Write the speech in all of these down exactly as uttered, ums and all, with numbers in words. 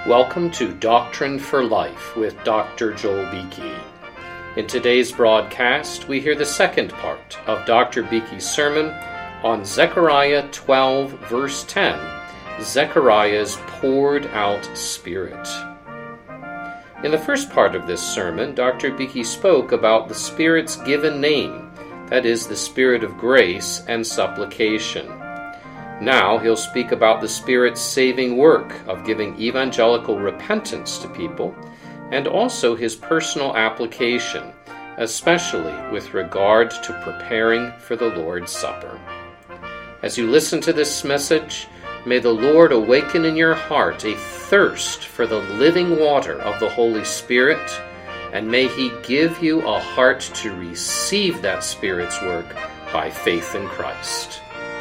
Welcome to Doctrine for Life with Doctor Joel Beeke. In today's broadcast, we hear the second part of Doctor Beeke's sermon on Zechariah twelve, verse ten, Zechariah's poured out spirit. In the first part of this sermon, Doctor Beeke spoke about the Spirit's given name, that is, the Spirit of grace and supplication. Now he'll speak about the Spirit's saving work of giving evangelical repentance to people, and also his personal application, especially with regard to preparing for the Lord's Supper. As you listen to this message, may the Lord awaken in your heart a thirst for the living water of the Holy Spirit, and may he give you a heart to receive that Spirit's work by faith in Christ.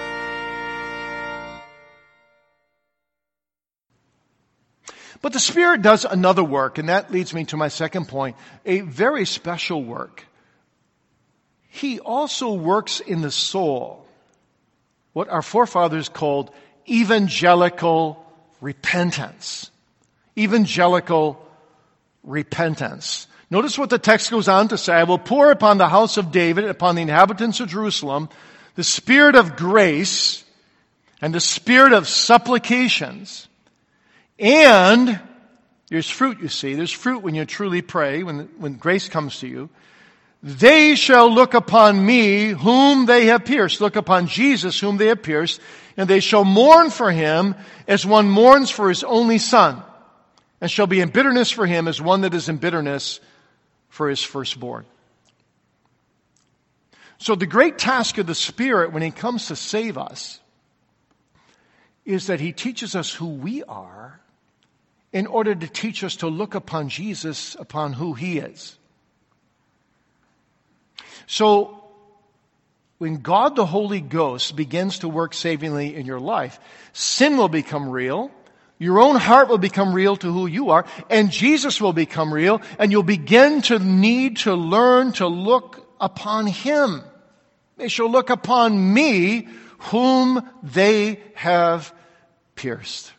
But the Spirit does another work, and that leads me to my second point, a very special work. He also works in the soul, what our forefathers called evangelical repentance. Evangelical repentance. Notice what the text goes on to say, I will pour upon the house of David, upon the inhabitants of Jerusalem, the Spirit of grace and the Spirit of supplications. And there's fruit, you see. There's fruit when you truly pray, when, when grace comes to you. They shall look upon me whom they have pierced. Look upon Jesus whom they have pierced. And they shall mourn for him as one mourns for his only son. And shall be in bitterness for him as one that is in bitterness for his firstborn. So the great task of the Spirit when he comes to save us is that he teaches us who we are in order to teach us to look upon Jesus, upon who he is. So, when God the Holy Ghost begins to work savingly in your life, sin will become real, your own heart will become real to who you are, and Jesus will become real, and you'll begin to need to learn to look upon him. They shall look upon me, whom they have pierced.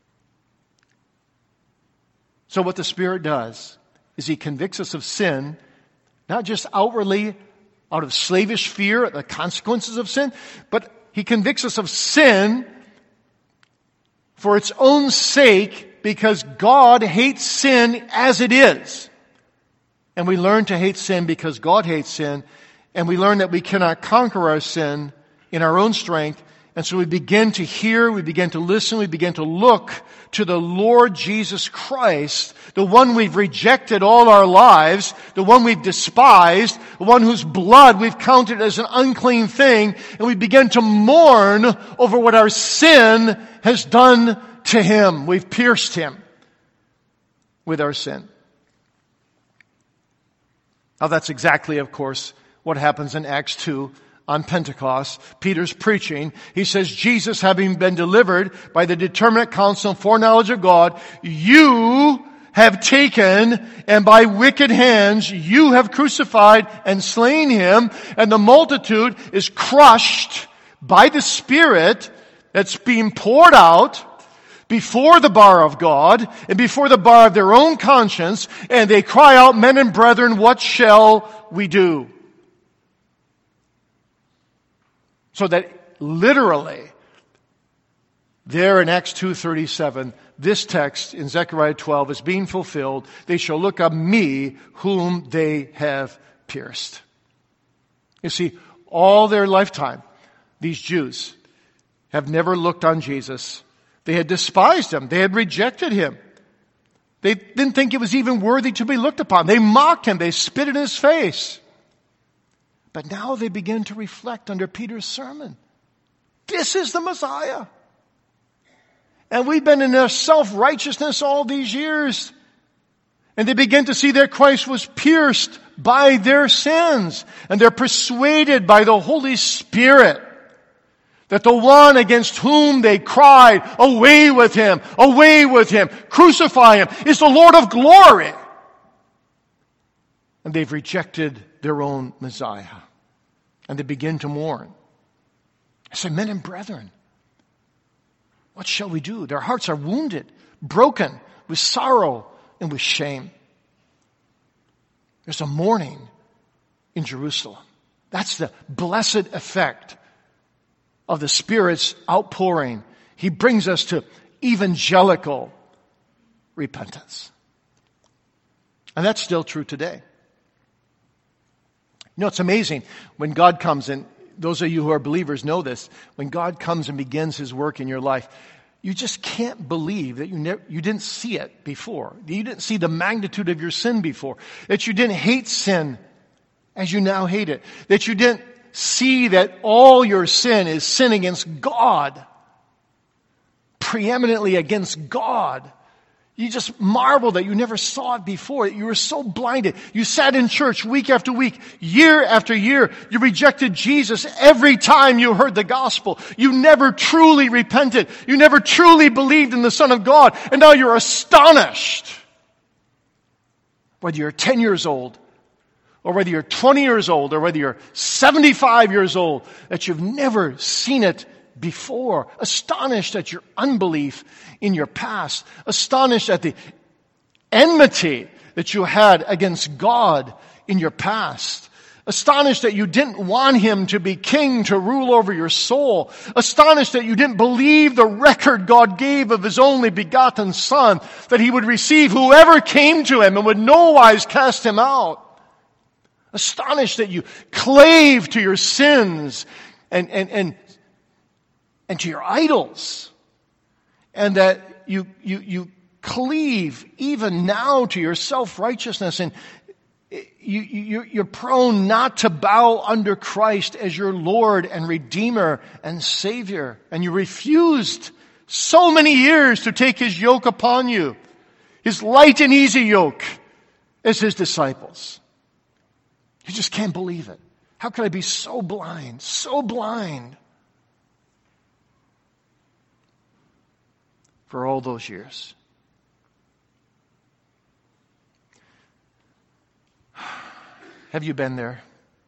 So what the Spirit does is he convicts us of sin, not just outwardly out of slavish fear at the consequences of sin, but he convicts us of sin for its own sake because God hates sin as it is. And we learn to hate sin because God hates sin, and we learn that we cannot conquer our sin in our own strength. And so we begin to hear, we begin to listen, we begin to look to the Lord Jesus Christ, the one we've rejected all our lives, the one we've despised, the one whose blood we've counted as an unclean thing, and we begin to mourn over what our sin has done to him. We've pierced him with our sin. Now that's exactly, of course, what happens in Acts two. On Pentecost, Peter's preaching. He says, Jesus, having been delivered by the determinate counsel and foreknowledge of God, you have taken, and by wicked hands you have crucified and slain him, and the multitude is crushed by the Spirit that's being poured out before the bar of God and before the bar of their own conscience, and they cry out, men and brethren, what shall we do? So that literally, there in Acts two thirty-seven, this text in Zechariah twelve is being fulfilled. They shall look on me whom they have pierced. You see, all their lifetime, these Jews have never looked on Jesus. They had despised him. They had rejected him. They didn't think it was even worthy to be looked upon. They mocked him. They spit in his face. But now they begin to reflect under Peter's sermon. This is the Messiah. And we've been in their self-righteousness all these years. And they begin to see that Christ was pierced by their sins. And they're persuaded by the Holy Spirit that the one against whom they cried, away with him, away with him, crucify him, is the Lord of glory. And they've rejected their own Messiah. And they begin to mourn. I say, men and brethren, What shall we do? Their hearts are wounded, broken with sorrow and with shame. There's a mourning in Jerusalem. That's the blessed effect of the Spirit's outpouring. He brings us to evangelical repentance. And that's still true today. You know, it's amazing when God comes, and those of you who are believers know this, when God comes and begins His work in your life, you just can't believe that you never, you didn't see it before. You didn't see the magnitude of your sin before. That you didn't hate sin as you now hate it. That you didn't see that all your sin is sin against God. Preeminently against God. You just marvel that you never saw it before, that you were so blinded. You sat in church week after week, year after year. You rejected Jesus every time you heard the gospel. You never truly repented. You never truly believed in the Son of God. And now you're astonished. Whether you're ten years old, or whether you're twenty years old, or whether you're seventy-five years old, that you've never seen it before, astonished at your unbelief in your past, astonished at the enmity that you had against God in your past, astonished that you didn't want Him to be king to rule over your soul, astonished that you didn't believe the record God gave of His only begotten Son, that He would receive whoever came to Him and would no wise cast him out, astonished that you clave to your sins and, and, and and to your idols, and that you, you, you cleave even now to your self-righteousness, and you, you, you're prone not to bow under Christ as your Lord and Redeemer and Savior, and you refused so many years to take His yoke upon you, His light and easy yoke, as His disciples. You just can't believe it. How could I be so blind, so blind? For all those years. Have you been there?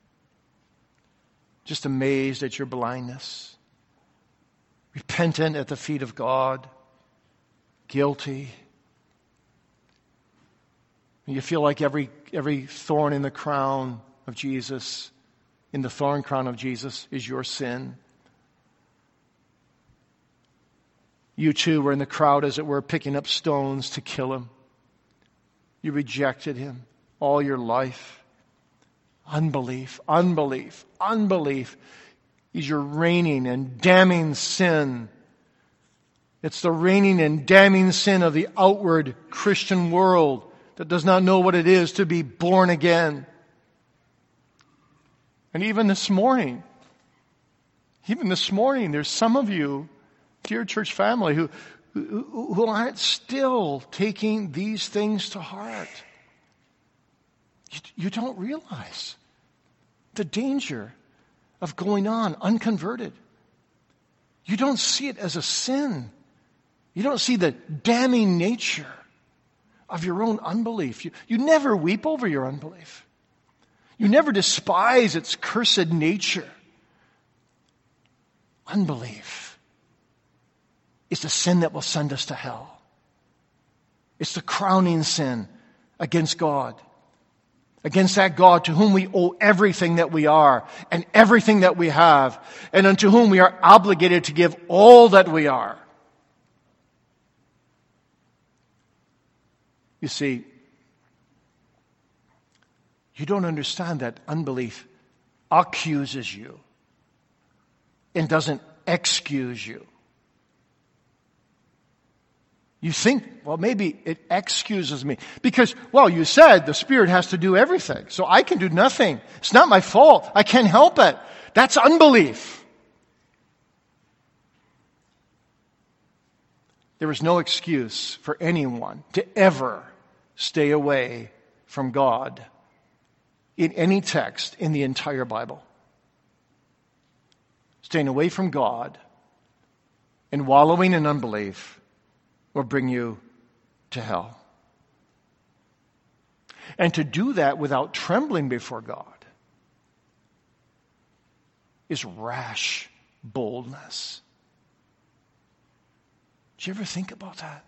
Just amazed at your blindness. Repentant at the feet of God. Guilty. You feel like every, every thorn in the crown of Jesus, in the thorn crown of Jesus, is your sin. You too were in the crowd, as it were, picking up stones to kill Him. You rejected Him all your life. Unbelief, unbelief, unbelief is your reigning and damning sin. It's the reigning and damning sin of the outward Christian world that does not know what it is to be born again. And even this morning, even this morning, there's some of you, dear church family, who, who, who aren't still taking these things to heart. You, you don't realize the danger of going on unconverted. You don't see it as a sin. You don't see the damning nature of your own unbelief. You, you never weep over your unbelief. You never despise its cursed nature. Unbelief is the sin that will send us to hell. It's the crowning sin against God. Against that God to whom we owe everything that we are and everything that we have, and unto whom we are obligated to give all that we are. You see, you don't understand that unbelief accuses you and doesn't excuse you. You think, well, maybe it excuses me. Because, well, you said the Spirit has to do everything. So I can do nothing. It's not my fault. I can't help it. That's unbelief. There is no excuse for anyone to ever stay away from God in any text in the entire Bible. Staying away from God and wallowing in unbelief will bring you to hell. And to do that without trembling before God is rash boldness. Did you ever think about that?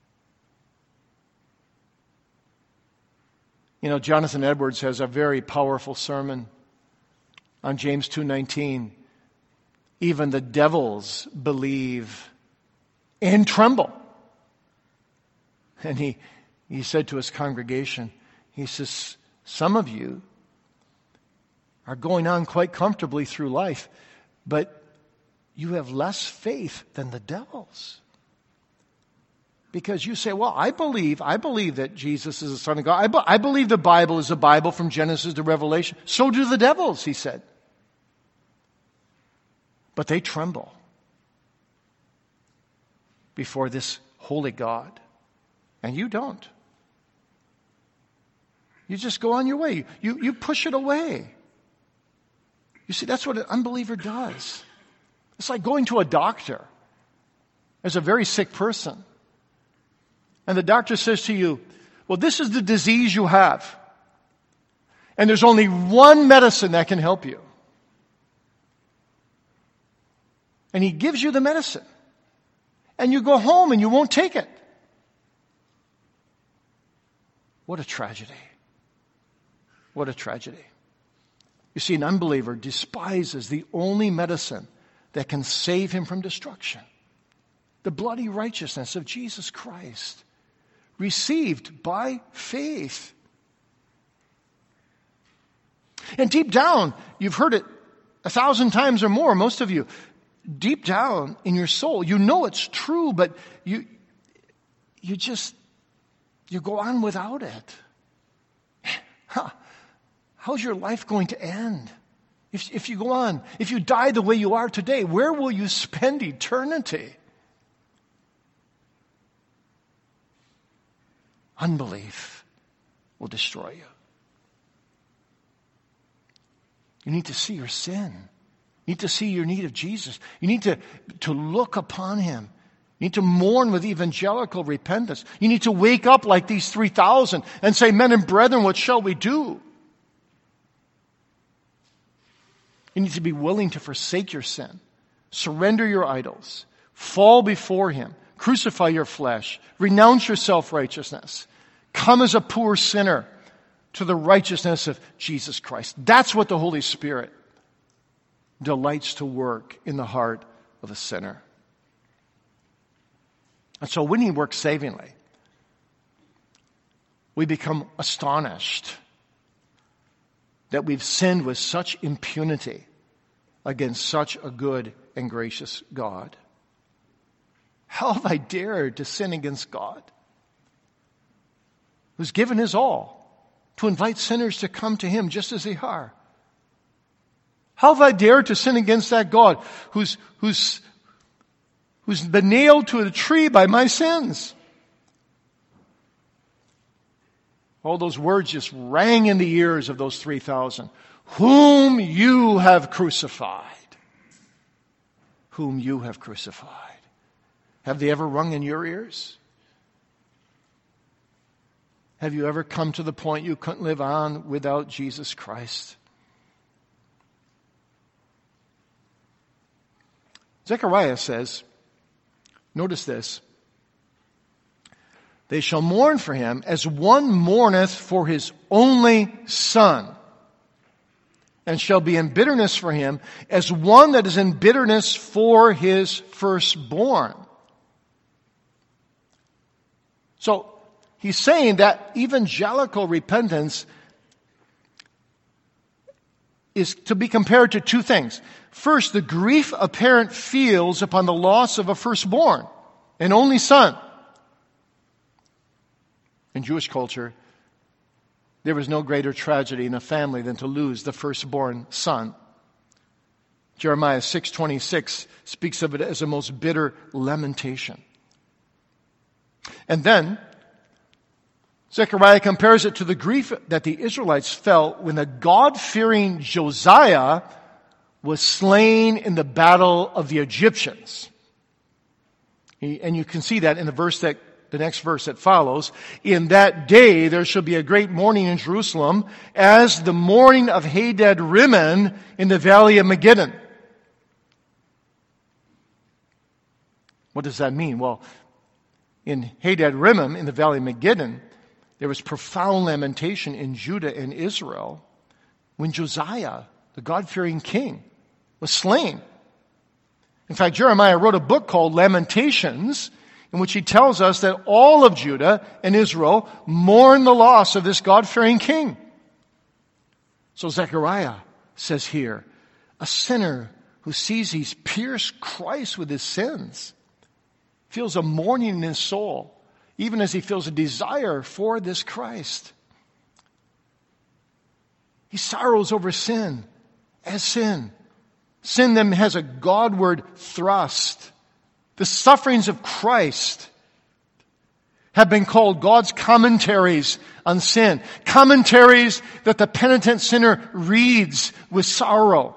You know, Jonathan Edwards has a very powerful sermon on James two nineteen. Even the devils believe and tremble. And he, he said to his congregation, he says, some of you are going on quite comfortably through life, but you have less faith than the devils. Because you say, well, I believe, I believe that Jesus is the Son of God. I, be, I believe the Bible is a Bible from Genesis to Revelation. So do the devils, he said. But they tremble before this holy God. And you don't. You just go on your way. You, you push it away. You see, that's what an unbeliever does. It's like going to a doctor as a very sick person. And the doctor says to you, well, this is the disease you have. And there's only one medicine that can help you. And he gives you the medicine. And you go home and you won't take it. What a tragedy. What a tragedy. You see, an unbeliever despises the only medicine that can save him from destruction. The bloody righteousness of Jesus Christ, received by faith. And deep down, you've heard it a thousand times or more, most of you, deep down in your soul, you know it's true, but you, you just, you go on without it. Huh. How's your life going to end? If, if you go on, if you die the way you are today, where will you spend eternity? Unbelief will destroy you. You need to see your sin. You need to see your need of Jesus. You need to, to look upon him. You need to mourn with evangelical repentance. You need to wake up like these three thousand and say, men and brethren, what shall we do? You need to be willing to forsake your sin, surrender your idols, fall before him, crucify your flesh, renounce your self-righteousness, come as a poor sinner to the righteousness of Jesus Christ. That's what the Holy Spirit delights to work in the heart of a sinner. And so when he works savingly, we become astonished that we've sinned with such impunity against such a good and gracious God. How have I dared to sin against God, who's given his all to invite sinners to come to him just as they are? How have I dared to sin against that God who's, who's, who's been nailed to a tree by my sins? All those words just rang in the ears of those three thousand. Whom you have crucified. Whom you have crucified. Have they ever rung in your ears? Have you ever come to the point you couldn't live on without Jesus Christ? Zechariah says, notice this, they shall mourn for him as one mourneth for his only son, and shall be in bitterness for him as one that is in bitterness for his firstborn. So he's saying that evangelical repentance is to be compared to two things. First, the grief a parent feels upon the loss of a firstborn, an only son. In Jewish culture, there was no greater tragedy in a family than to lose the firstborn son. Jeremiah six twenty-six speaks of it as a most bitter lamentation. And then, Zechariah compares it to the grief that the Israelites felt when the God-fearing Josiah was slain in the battle of the Egyptians. And you can see that in the verse that the next verse that follows. In that day there shall be a great mourning in Jerusalem, as the mourning of Hadad Rimmon in the valley of Megiddon. What does that mean? Well, in Hadad Rimmon, in the valley of Megiddo, there was profound lamentation in Judah and Israel when Josiah, the God-fearing king, was slain. In fact, Jeremiah wrote a book called Lamentations, in which he tells us that all of Judah and Israel mourn the loss of this God-fearing king. So Zechariah says here, a sinner who sees he's pierced Christ with his sins feels a mourning in his soul, even as he feels a desire for this Christ. He sorrows over sin as sin. Sin then has a Godward thrust. The sufferings of Christ have been called God's commentaries on sin. Commentaries that the penitent sinner reads with sorrow.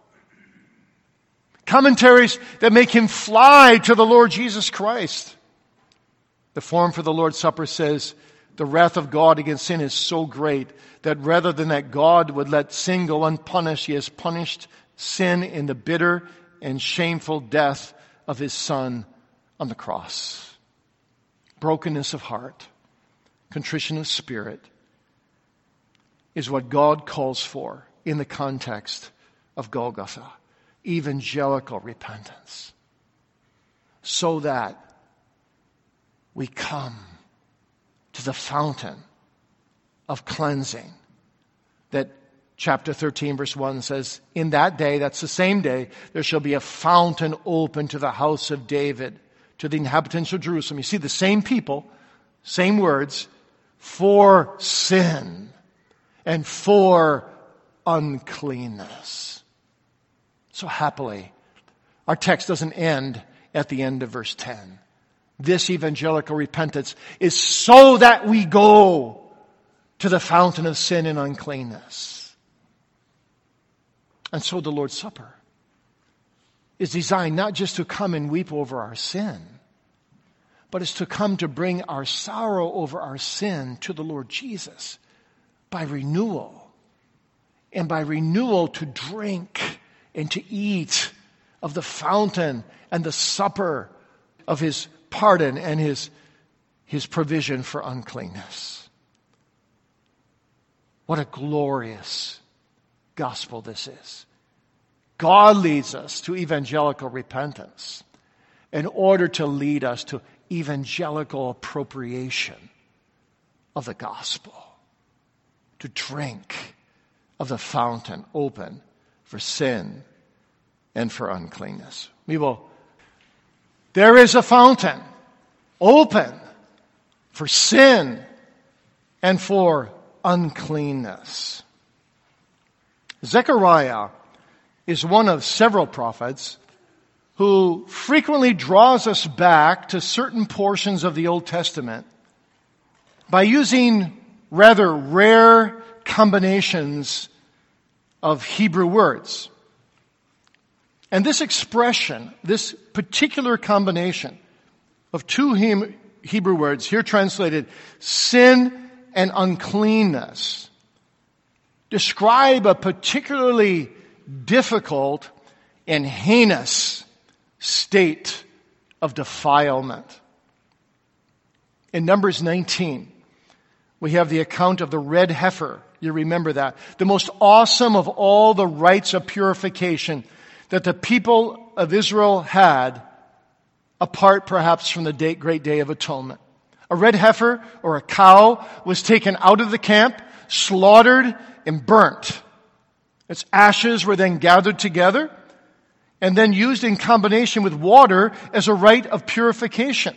Commentaries that make him fly to the Lord Jesus Christ. The form for the Lord's Supper says, the wrath of God against sin is so great that rather than that God would let sin go unpunished, he has punished sin in the bitter and shameful death of his Son on the cross. Brokenness of heart, contrition of spirit is what God calls for in the context of Golgotha. Evangelical repentance. So that we come to the fountain of cleansing that chapter thirteen verse one says, in that day, that's the same day, there shall be a fountain open to the house of David, to the inhabitants of Jerusalem. You see the same people, same words, for sin and for uncleanness. So happily, our text doesn't end at the end of verse ten. This evangelical repentance is so that we go to the fountain of sin and uncleanness. And so the Lord's Supper is designed not just to come and weep over our sin, but it's to come to bring our sorrow over our sin to the Lord Jesus by renewal. And by renewal to drink and to eat of the fountain and the supper of his pardon and his, his provision for uncleanness. What a glorious gospel this is. God leads us to evangelical repentance in order to lead us to evangelical appropriation of the gospel. To drink of the fountain open for sin and for uncleanness. We will, there is a fountain open for sin and for uncleanness. Zechariah is one of several prophets who frequently draws us back to certain portions of the Old Testament by using rather rare combinations of Hebrew words. And this expression, this particular combination of two Hebrew words, here translated sin and uncleanness, describe a particularly difficult and heinous state of defilement. In Numbers nineteen, we have the account of the red heifer. You remember that. The most awesome of all the rites of purification that the people of Israel had, apart perhaps from the day, great day of atonement. A red heifer or a cow was taken out of the camp, slaughtered, and burnt. Its ashes were then gathered together and then used in combination with water as a rite of purification.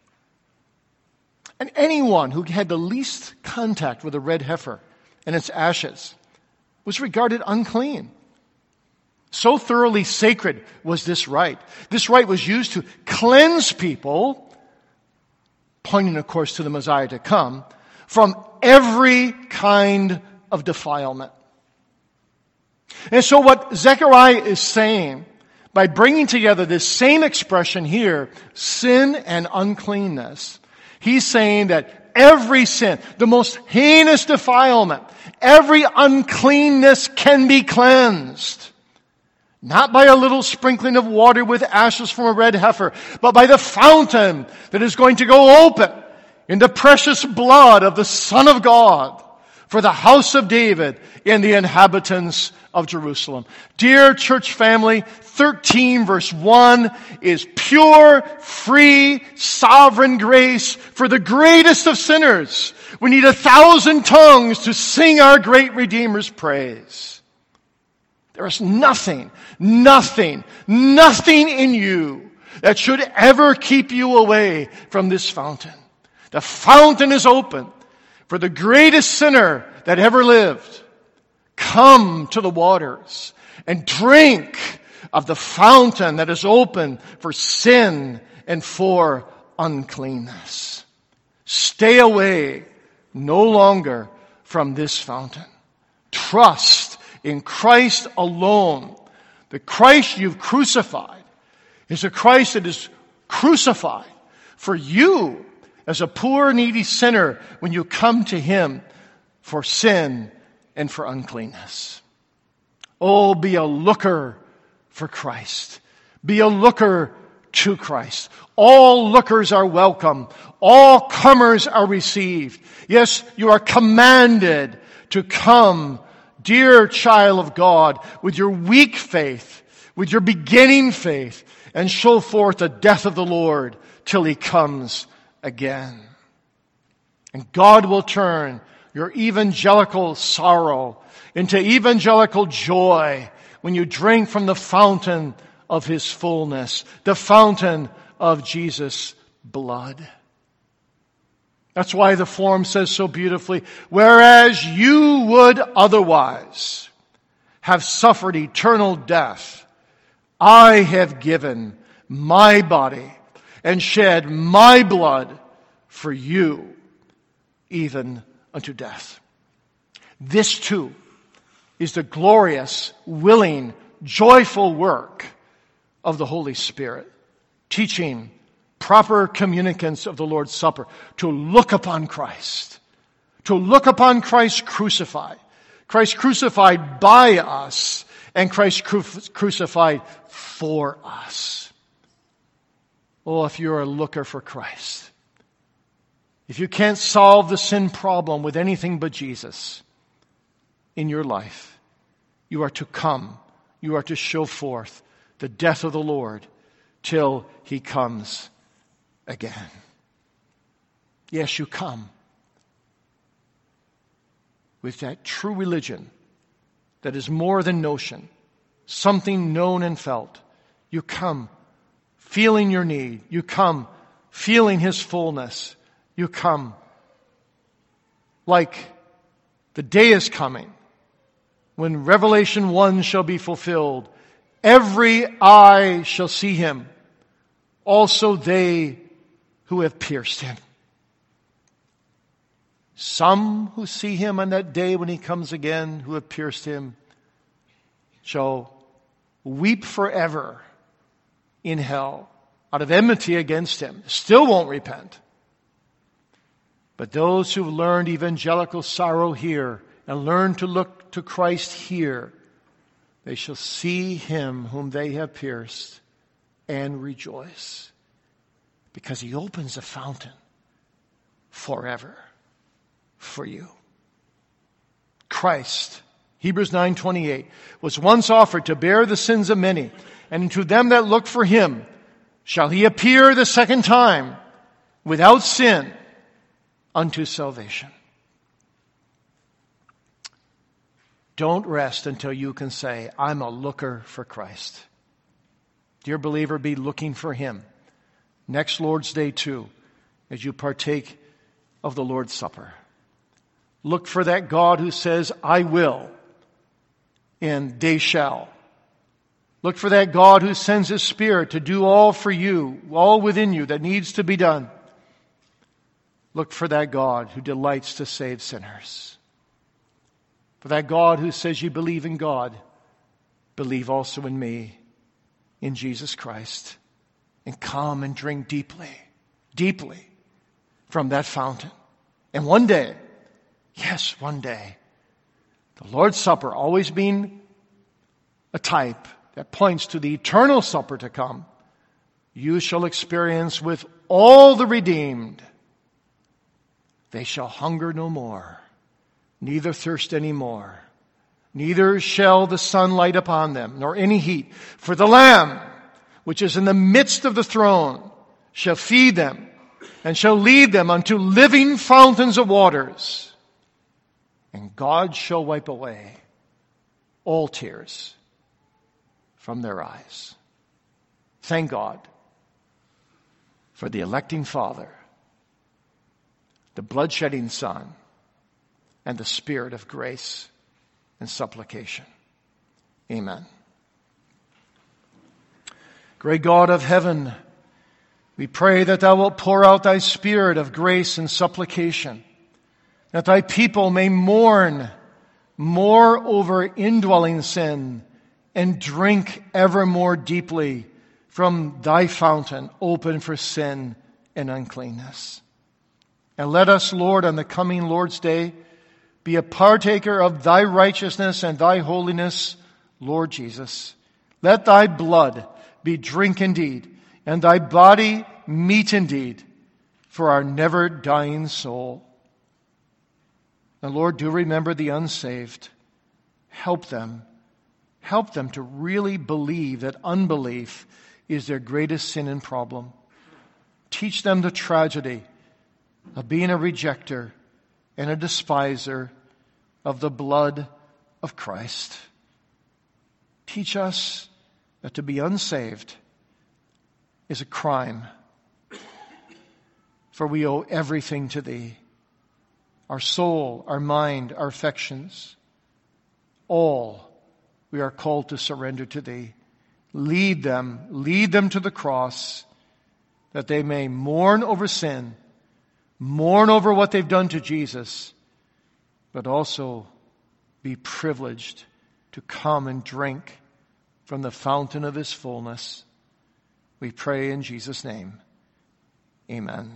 And anyone who had the least contact with a red heifer and its ashes was regarded unclean. So thoroughly sacred was this rite. This rite was used to cleanse people, pointing of course to the Messiah to come, from every kind of defilement. And so what Zechariah is saying, by bringing together this same expression here, sin and uncleanness, he's saying that every sin, the most heinous defilement, every uncleanness can be cleansed Not by a little sprinkling of water with ashes from a red heifer, but by the fountain that is going to go open in the precious blood of the Son of God for the house of David and the inhabitants of Jerusalem. Dear church family, thirteen verse one is pure, free, sovereign grace for the greatest of sinners. We need a thousand tongues to sing our great Redeemer's praise. There is nothing, nothing, nothing in you that should ever keep you away from this fountain. The fountain is open for the greatest sinner that ever lived. Come to the waters and drink of the fountain that is open for sin and for uncleanness. Stay away no longer from this fountain. Trust in Christ alone. The Christ you've crucified is a Christ that is crucified for you as a poor, needy sinner when you come to Him for sin and for uncleanness. Oh, be a looker for Christ. Be a looker to Christ. All lookers are welcome. All comers are received. Yes, you are commanded to come, dear child of God, with your weak faith, with your beginning faith, and show forth the death of the Lord till He comes again. And God will turn your evangelical sorrow into evangelical joy when you drink from the fountain of His fullness, the fountain of Jesus' blood. That's why the form says so beautifully, whereas you would otherwise have suffered eternal death, I have given my body and shed my blood for you, even unto death. This too is the glorious, willing, joyful work of the Holy Spirit, teaching proper communicants of the Lord's Supper to look upon Christ, to look upon Christ crucified, Christ crucified by us, and Christ cru- crucified for us. Oh, if you're a looker for Christ, if you can't solve the sin problem with anything but Jesus in your life, you are to come, you are to show forth the death of the Lord till He comes again. Yes, you come with that true religion that is more than notion, something known and felt. You come feeling your need. You come feeling His fullness. You come like the day is coming when Revelation one shall be fulfilled. Every eye shall see Him, also they who have pierced Him. Some who see Him on that day when He comes again, who have pierced Him, shall weep forever in hell out of enmity against Him. Still won't repent. But those who've learned evangelical sorrow here and learned to look to Christ here, they shall see Him whom they have pierced and rejoice, because He opens a fountain forever for you. Christ, Hebrews nine twenty-eight, was once offered to bear the sins of many, and to them that look for Him shall He appear the second time without sin unto salvation. Don't rest until you can say, I'm a looker for Christ. Dear believer, be looking for Him next Lord's Day too, as you partake of the Lord's Supper. Look for that God who says, I will, and they shall. Look for that God who sends His Spirit to do all for you, all within you that needs to be done. Look for that God who delights to save sinners. For that God who says, you believe in God, believe also in me, in Jesus Christ, and come and drink deeply, deeply from that fountain. And one day, yes, one day, the Lord's Supper always being a type, that points to the eternal supper to come, you shall experience with all the redeemed. They shall hunger no more, neither thirst any more. Neither shall the sun light upon them, nor any heat. For the Lamb, which is in the midst of the throne, shall feed them, and shall lead them unto living fountains of waters. And God shall wipe away all tears from their eyes. Thank God for the electing Father, the blood-shedding Son, and the Spirit of grace and supplication. Amen. Great God of heaven, we pray that thou wilt pour out thy Spirit of grace and supplication, that thy people may mourn more over indwelling sin and drink ever more deeply from thy fountain open for sin and uncleanness. And let us, Lord, on the coming Lord's Day, be a partaker of thy righteousness and thy holiness, Lord Jesus. Let thy blood be drink indeed, and thy body meat indeed, for our never dying soul. And Lord, do remember the unsaved. Help them. Help them to really believe that unbelief is their greatest sin and problem. Teach them the tragedy of being a rejecter and a despiser of the blood of Christ. Teach us that to be unsaved is a crime, for we owe everything to thee. Our soul, our mind, our affections, all we are called to surrender to thee. Lead them, lead them to the cross, that they may mourn over sin, mourn over what they've done to Jesus, but also be privileged to come and drink from the fountain of his fullness. We pray in Jesus' name. Amen.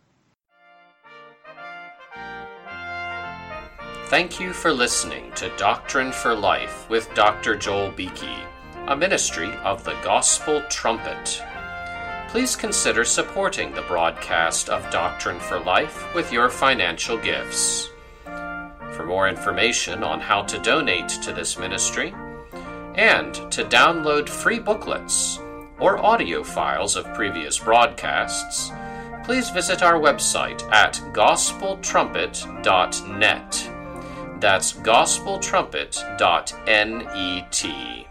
Thank you for listening to Doctrine for Life with Doctor Joel Beeke, a ministry of the Gospel Trumpet. Please consider supporting the broadcast of Doctrine for Life with your financial gifts. For more information on how to donate to this ministry and to download free booklets or audio files of previous broadcasts, please visit our website at gospel trumpet dot net. That's gospel trumpet dot net.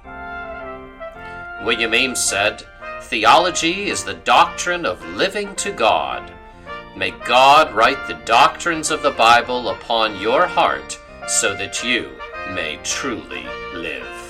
William Ames said, "Theology is the doctrine of living to God." May God write the doctrines of the Bible upon your heart so that you may truly live.